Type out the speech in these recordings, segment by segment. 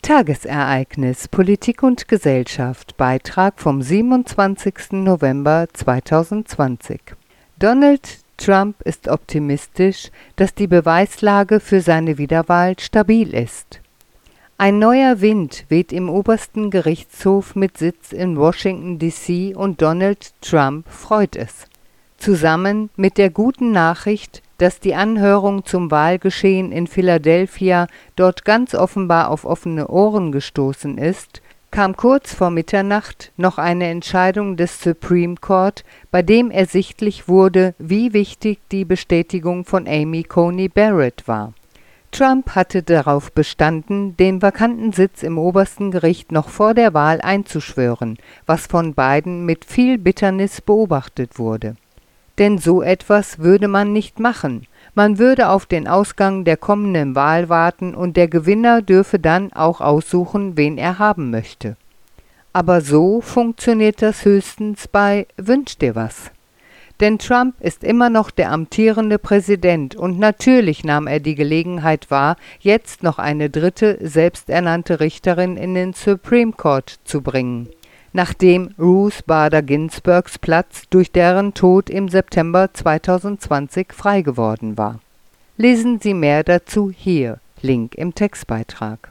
Tagesereignis Politik und Gesellschaft. Beitrag vom 27. November 2020. Donald Trump ist optimistisch, dass die Beweislage für seine Wiederwahl stabil ist. Ein neuer Wind weht im obersten Gerichtshof mit Sitz in Washington, D.C. und Donald Trump freut es. Zusammen mit der guten Nachricht, dass die Anhörung zum Wahlgeschehen in Philadelphia dort ganz offenbar auf offene Ohren gestoßen ist, kam kurz vor Mitternacht noch eine Entscheidung des Supreme Court, bei dem ersichtlich wurde, wie wichtig die Bestätigung von Amy Coney Barrett war. Trump hatte darauf bestanden, den vakanten Sitz im obersten Gericht noch vor der Wahl einzuschwören, was von beiden mit viel Bitternis beobachtet wurde. Denn so etwas würde man nicht machen. Man würde auf den Ausgang der kommenden Wahl warten und der Gewinner dürfe dann auch aussuchen, wen er haben möchte. Aber so funktioniert das höchstens bei Wünsch dir was. Denn Trump ist immer noch der amtierende Präsident und natürlich nahm er die Gelegenheit wahr, jetzt noch eine dritte, selbsternannte Richterin in den Supreme Court zu bringen, nachdem Ruth Bader Ginsburgs Platz durch deren Tod im September 2020 frei geworden war. Lesen Sie mehr dazu hier, Link im Textbeitrag.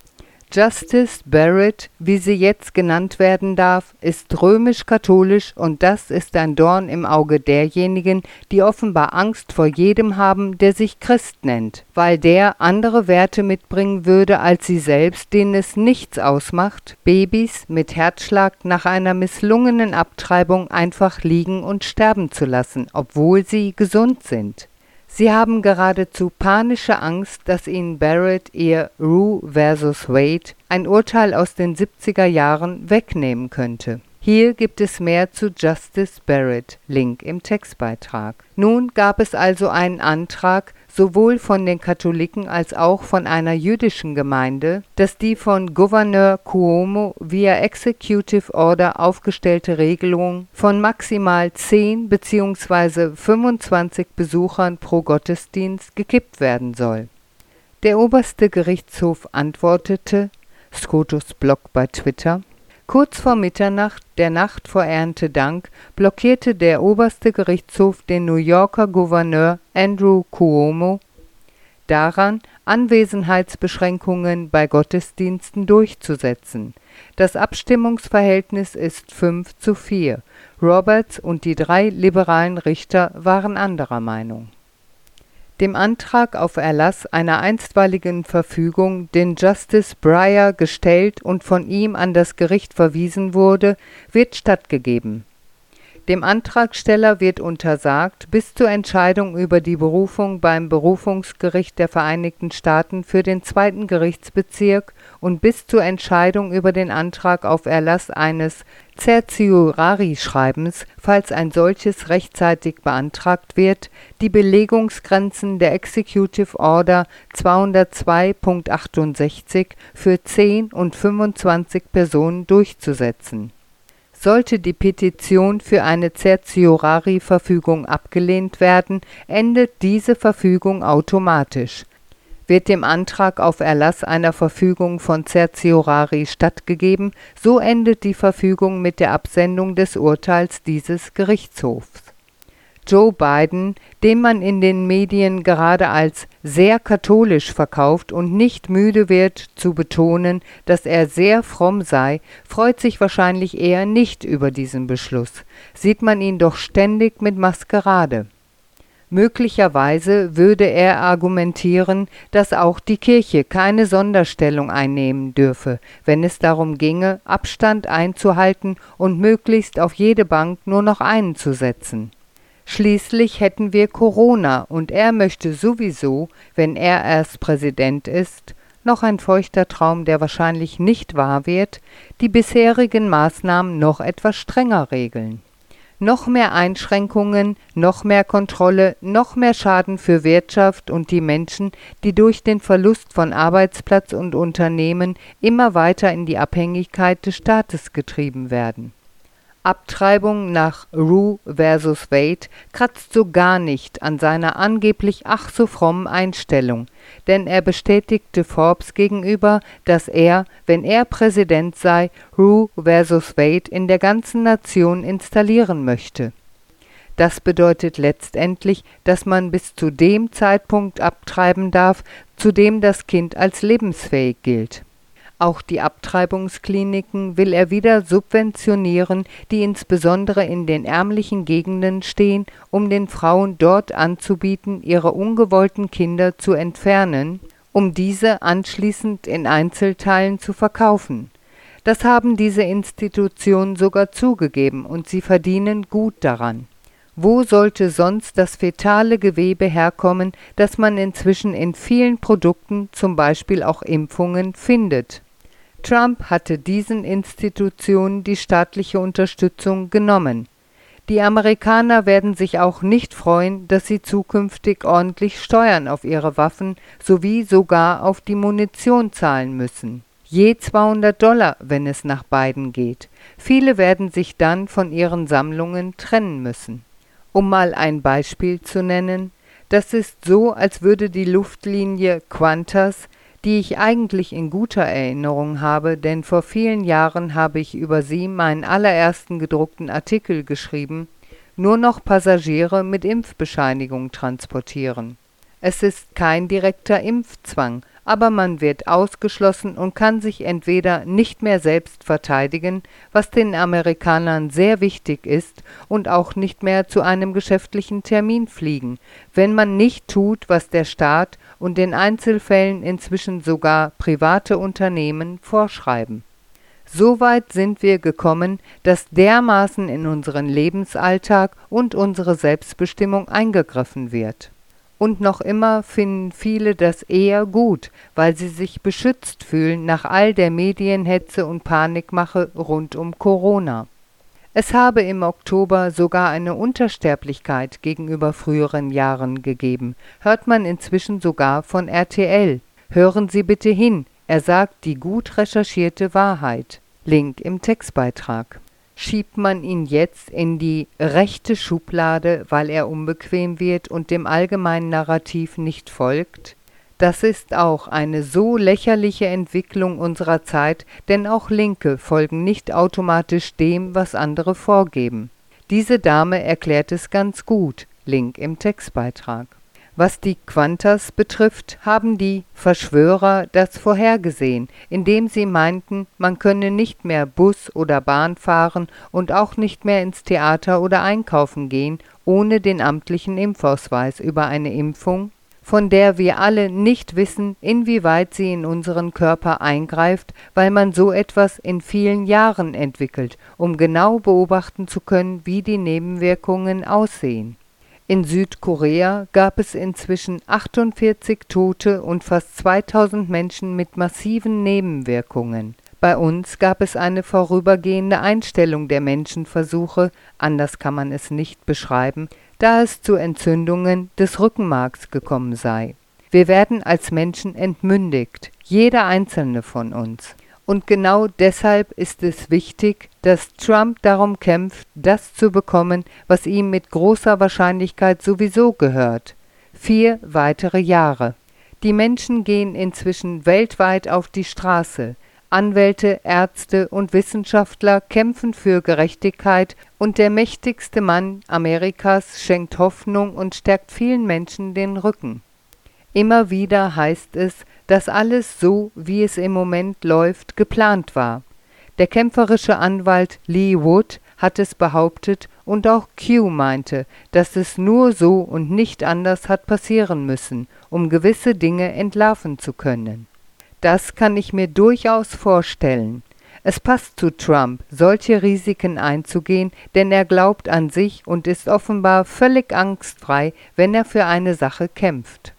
Justice Barrett, wie sie jetzt genannt werden darf, ist römisch-katholisch und das ist ein Dorn im Auge derjenigen, die offenbar Angst vor jedem haben, der sich Christ nennt, weil der andere Werte mitbringen würde als sie selbst, denen es nichts ausmacht, Babys mit Herzschlag nach einer misslungenen Abtreibung einfach liegen und sterben zu lassen, obwohl sie gesund sind. Sie haben geradezu panische Angst, dass ihnen Barrett ihr Roe vs. Wade, ein Urteil aus den 70er Jahren, wegnehmen könnte. Hier gibt es mehr zu Justice Barrett, Link im Textbeitrag. Nun gab es also einen Antrag, sowohl von den Katholiken als auch von einer jüdischen Gemeinde, dass die von Gouverneur Cuomo via Executive Order aufgestellte Regelung von maximal 10 bzw. 25 Besuchern pro Gottesdienst gekippt werden soll. Der oberste Gerichtshof antwortete, Scotus Blog bei Twitter: Kurz vor Mitternacht, der Nacht vor Erntedank, blockierte der oberste Gerichtshof den New Yorker Gouverneur Andrew Cuomo daran, Anwesenheitsbeschränkungen bei Gottesdiensten durchzusetzen. Das Abstimmungsverhältnis ist 5:4. Roberts und die 3 liberalen Richter waren anderer Meinung. Dem Antrag auf Erlass einer einstweiligen Verfügung, den Justice Breyer gestellt und von ihm an das Gericht verwiesen wurde, wird stattgegeben. Dem Antragsteller wird untersagt, bis zur Entscheidung über die Berufung beim Berufungsgericht der Vereinigten Staaten für den 2. Gerichtsbezirk und bis zur Entscheidung über den Antrag auf Erlass eines Certiorari-Schreibens, falls ein solches rechtzeitig beantragt wird, die Belegungsgrenzen der Executive Order 202.68 für 10 und 25 Personen durchzusetzen. Sollte die Petition für eine Certiorari-Verfügung abgelehnt werden, endet diese Verfügung automatisch. Wird dem Antrag auf Erlass einer Verfügung von Certiorari stattgegeben, so endet die Verfügung mit der Absendung des Urteils dieses Gerichtshofs. Joe Biden, den man in den Medien gerade als sehr katholisch verkauft und nicht müde wird zu betonen, dass er sehr fromm sei, freut sich wahrscheinlich eher nicht über diesen Beschluss. Sieht man ihn doch ständig mit Maskerade. Möglicherweise würde er argumentieren, dass auch die Kirche keine Sonderstellung einnehmen dürfe, wenn es darum ginge, Abstand einzuhalten und möglichst auf jede Bank nur noch einen zu setzen. Schließlich hätten wir Corona und er möchte sowieso, wenn er erst Präsident ist, noch ein feuchter Traum, der wahrscheinlich nicht wahr wird, die bisherigen Maßnahmen noch etwas strenger regeln. Noch mehr Einschränkungen, noch mehr Kontrolle, noch mehr Schaden für Wirtschaft und die Menschen, die durch den Verlust von Arbeitsplatz und Unternehmen immer weiter in die Abhängigkeit des Staates getrieben werden. Abtreibung nach Roe vs. Wade kratzt so gar nicht an seiner angeblich ach so frommen Einstellung, denn er bestätigte Forbes gegenüber, dass er, wenn er Präsident sei, Roe vs. Wade in der ganzen Nation installieren möchte. Das bedeutet letztendlich, dass man bis zu dem Zeitpunkt abtreiben darf, zu dem das Kind als lebensfähig gilt. Auch die Abtreibungskliniken will er wieder subventionieren, die insbesondere in den ärmlichen Gegenden stehen, um den Frauen dort anzubieten, ihre ungewollten Kinder zu entfernen, um diese anschließend in Einzelteilen zu verkaufen. Das haben diese Institutionen sogar zugegeben und sie verdienen gut daran. Wo sollte sonst das fetale Gewebe herkommen, das man inzwischen in vielen Produkten, zum Beispiel auch Impfungen, findet? Trump hatte diesen Institutionen die staatliche Unterstützung genommen. Die Amerikaner werden sich auch nicht freuen, dass sie zukünftig ordentlich Steuern auf ihre Waffen sowie sogar auf die Munition zahlen müssen. Je $200, wenn es nach Biden geht. Viele werden sich dann von ihren Sammlungen trennen müssen. Um mal ein Beispiel zu nennen, das ist so, als würde die Luftlinie Qantas, die ich eigentlich in guter Erinnerung habe, denn vor vielen Jahren habe ich über sie meinen allerersten gedruckten Artikel geschrieben, nur noch Passagiere mit Impfbescheinigung transportieren. Es ist kein direkter Impfzwang, aber man wird ausgeschlossen und kann sich entweder nicht mehr selbst verteidigen, was den Amerikanern sehr wichtig ist, und auch nicht mehr zu einem geschäftlichen Termin fliegen, wenn man nicht tut, was der Staat und in Einzelfällen inzwischen sogar private Unternehmen vorschreiben. So weit sind wir gekommen, dass dermaßen in unseren Lebensalltag und unsere Selbstbestimmung eingegriffen wird. Und noch immer finden viele das eher gut, weil sie sich beschützt fühlen nach all der Medienhetze und Panikmache rund um Corona. Es habe im Oktober sogar eine Untersterblichkeit gegenüber früheren Jahren gegeben, hört man inzwischen sogar von RTL. Hören Sie bitte hin, er sagt die gut recherchierte Wahrheit. Link im Textbeitrag. Schiebt man ihn jetzt in die rechte Schublade, weil er unbequem wird und dem allgemeinen Narrativ nicht folgt? Das ist auch eine so lächerliche Entwicklung unserer Zeit, denn auch Linke folgen nicht automatisch dem, was andere vorgeben. Diese Dame erklärt es ganz gut, Link im Textbeitrag. Was die Qantas betrifft, haben die Verschwörer das vorhergesehen, indem sie meinten, man könne nicht mehr Bus oder Bahn fahren und auch nicht mehr ins Theater oder einkaufen gehen, ohne den amtlichen Impfausweis über eine Impfung, von der wir alle nicht wissen, inwieweit sie in unseren Körper eingreift, weil man so etwas in vielen Jahren entwickelt, um genau beobachten zu können, wie die Nebenwirkungen aussehen. In Südkorea gab es inzwischen 48 Tote und fast 2000 Menschen mit massiven Nebenwirkungen. Bei uns gab es eine vorübergehende Einstellung der Menschenversuche, anders kann man es nicht beschreiben, da es zu Entzündungen des Rückenmarks gekommen sei. Wir werden als Menschen entmündigt, jeder einzelne von uns. Und genau deshalb ist es wichtig, dass Trump darum kämpft, das zu bekommen, was ihm mit großer Wahrscheinlichkeit sowieso gehört: 4 weitere Jahre. Die Menschen gehen inzwischen weltweit auf die Straße. Anwälte, Ärzte und Wissenschaftler kämpfen für Gerechtigkeit und der mächtigste Mann Amerikas schenkt Hoffnung und stärkt vielen Menschen den Rücken. Immer wieder heißt es, dass alles so, wie es im Moment läuft, geplant war. Der kämpferische Anwalt Lee Wood hat es behauptet und auch Q meinte, dass es nur so und nicht anders hat passieren müssen, um gewisse Dinge entlarven zu können. Das kann ich mir durchaus vorstellen. Es passt zu Trump, solche Risiken einzugehen, denn er glaubt an sich und ist offenbar völlig angstfrei, wenn er für eine Sache kämpft.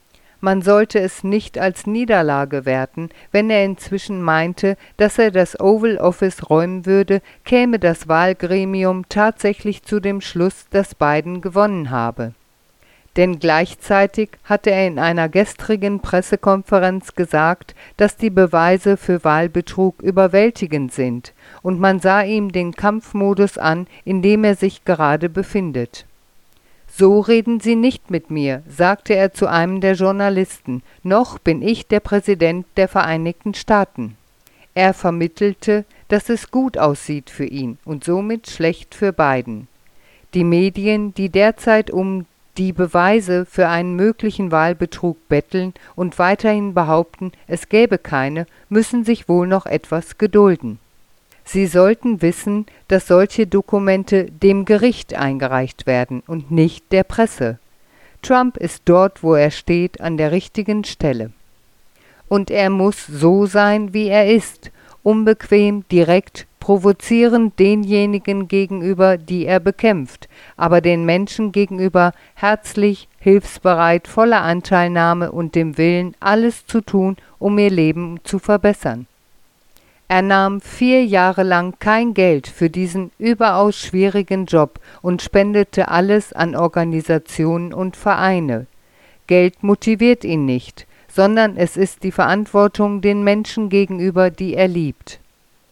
Man sollte es nicht als Niederlage werten, wenn er inzwischen meinte, dass er das Oval Office räumen würde, käme das Wahlgremium tatsächlich zu dem Schluss, dass Biden gewonnen habe. Denn gleichzeitig hatte er in einer gestrigen Pressekonferenz gesagt, dass die Beweise für Wahlbetrug überwältigend sind, und man sah ihm den Kampfmodus an, in dem er sich gerade befindet. »So reden Sie nicht mit mir«, sagte er zu einem der Journalisten, »noch bin ich der Präsident der Vereinigten Staaten.« Er vermittelte, dass es gut aussieht für ihn und somit schlecht für Biden. Die Medien, die derzeit um die Beweise für einen möglichen Wahlbetrug betteln und weiterhin behaupten, es gäbe keine, müssen sich wohl noch etwas gedulden. Sie sollten wissen, dass solche Dokumente dem Gericht eingereicht werden und nicht der Presse. Trump ist dort, wo er steht, an der richtigen Stelle. Und er muss so sein, wie er ist, unbequem, direkt, provozierend denjenigen gegenüber, die er bekämpft, aber den Menschen gegenüber herzlich, hilfsbereit, voller Anteilnahme und dem Willen, alles zu tun, um ihr Leben zu verbessern. Er nahm 4 Jahre lang kein Geld für diesen überaus schwierigen Job und spendete alles an Organisationen und Vereine. Geld motiviert ihn nicht, sondern es ist die Verantwortung den Menschen gegenüber, die er liebt.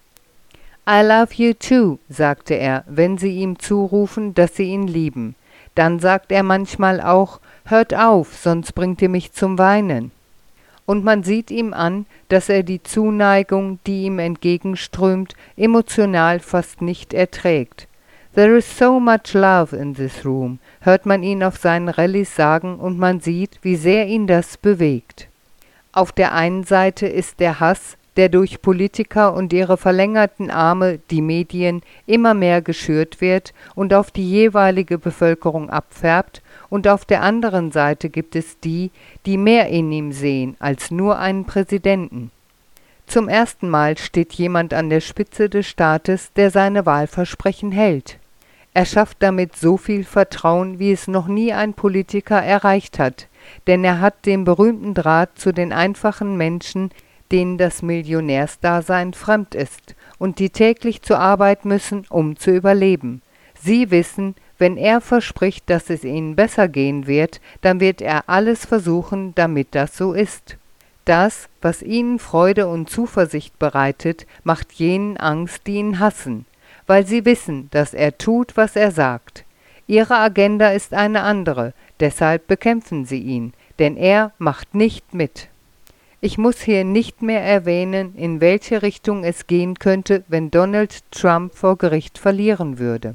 »I love you too«, sagte er, wenn sie ihm zurufen, dass sie ihn lieben. Dann sagt er manchmal auch, »Hört auf, sonst bringt ihr mich zum Weinen.« Und man sieht ihm an, dass er die Zuneigung, die ihm entgegenströmt, emotional fast nicht erträgt. »There is so much love in this room«, hört man ihn auf seinen Rallyes sagen, und man sieht, wie sehr ihn das bewegt. Auf der einen Seite ist der Hass, der durch Politiker und ihre verlängerten Arme, die Medien, immer mehr geschürt wird und auf die jeweilige Bevölkerung abfärbt, und auf der anderen Seite gibt es die, die mehr in ihm sehen als nur einen Präsidenten. Zum ersten Mal steht jemand an der Spitze des Staates, der seine Wahlversprechen hält. Er schafft damit so viel Vertrauen, wie es noch nie ein Politiker erreicht hat, denn er hat den berühmten Draht zu den einfachen Menschen, denen das Millionärsdasein fremd ist und die täglich zur Arbeit müssen, um zu überleben. Sie wissen, wenn er verspricht, dass es ihnen besser gehen wird, dann wird er alles versuchen, damit das so ist. Das, was ihnen Freude und Zuversicht bereitet, macht jenen Angst, die ihn hassen, weil sie wissen, dass er tut, was er sagt. Ihre Agenda ist eine andere, deshalb bekämpfen sie ihn, denn er macht nicht mit. Ich muss hier nicht mehr erwähnen, in welche Richtung es gehen könnte, wenn Donald Trump vor Gericht verlieren würde.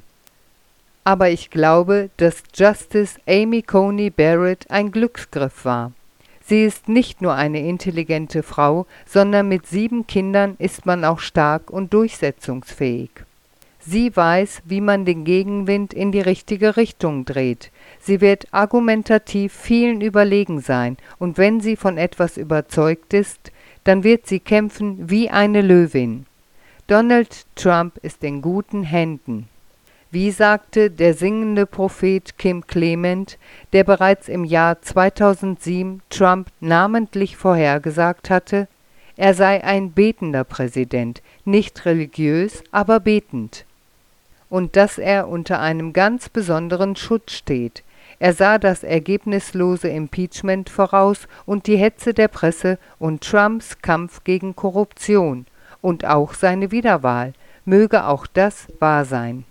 Aber ich glaube, dass Justice Amy Coney Barrett ein Glücksgriff war. Sie ist nicht nur eine intelligente Frau, sondern mit 7 Kindern ist man auch stark und durchsetzungsfähig. Sie weiß, wie man den Gegenwind in die richtige Richtung dreht. Sie wird argumentativ vielen überlegen sein, und wenn sie von etwas überzeugt ist, dann wird sie kämpfen wie eine Löwin. Donald Trump ist in guten Händen. Wie sagte der singende Prophet Kim Clement, der bereits im Jahr 2007 Trump namentlich vorhergesagt hatte, er sei ein betender Präsident, nicht religiös, aber betend. Und dass er unter einem ganz besonderen Schutz steht. Er sah das ergebnislose Impeachment voraus und die Hetze der Presse und Trumps Kampf gegen Korruption und auch seine Wiederwahl. Möge auch das wahr sein.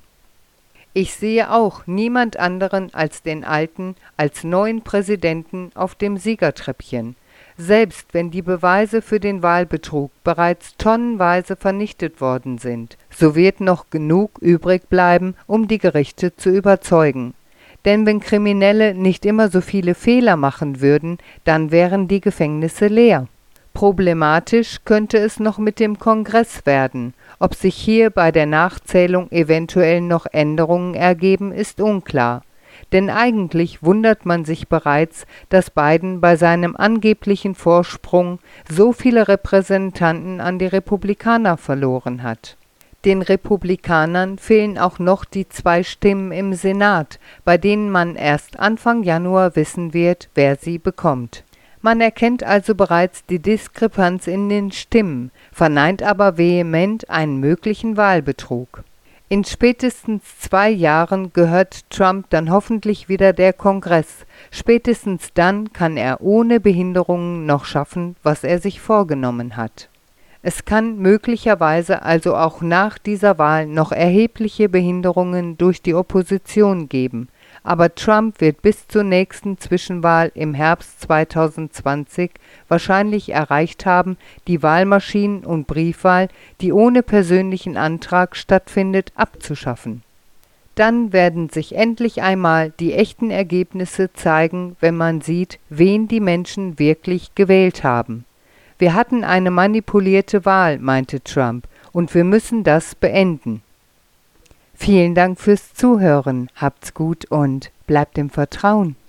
Ich sehe auch niemand anderen als den alten, als neuen Präsidenten auf dem Siegertreppchen. Selbst wenn die Beweise für den Wahlbetrug bereits tonnenweise vernichtet worden sind, so wird noch genug übrig bleiben, um die Gerichte zu überzeugen. Denn wenn Kriminelle nicht immer so viele Fehler machen würden, dann wären die Gefängnisse leer. Problematisch könnte es noch mit dem Kongress werden. Ob sich hier bei der Nachzählung eventuell noch Änderungen ergeben, ist unklar. Denn eigentlich wundert man sich bereits, dass Biden bei seinem angeblichen Vorsprung so viele Repräsentanten an die Republikaner verloren hat. Den Republikanern fehlen auch noch die 2 Stimmen im Senat, bei denen man erst Anfang Januar wissen wird, wer sie bekommt. Man erkennt also bereits die Diskrepanz in den Stimmen, verneint aber vehement einen möglichen Wahlbetrug. In spätestens 2 Jahren gehört Trump dann hoffentlich wieder der Kongress. Spätestens dann kann er ohne Behinderungen noch schaffen, was er sich vorgenommen hat. Es kann möglicherweise also auch nach dieser Wahl noch erhebliche Behinderungen durch die Opposition geben. Aber Trump wird bis zur nächsten Zwischenwahl im Herbst 2020 wahrscheinlich erreicht haben, die Wahlmaschinen- und Briefwahl, die ohne persönlichen Antrag stattfindet, abzuschaffen. Dann werden sich endlich einmal die echten Ergebnisse zeigen, wenn man sieht, wen die Menschen wirklich gewählt haben. Wir hatten eine manipulierte Wahl, meinte Trump, und wir müssen das beenden. Vielen Dank fürs Zuhören, habt's gut und bleibt im Vertrauen.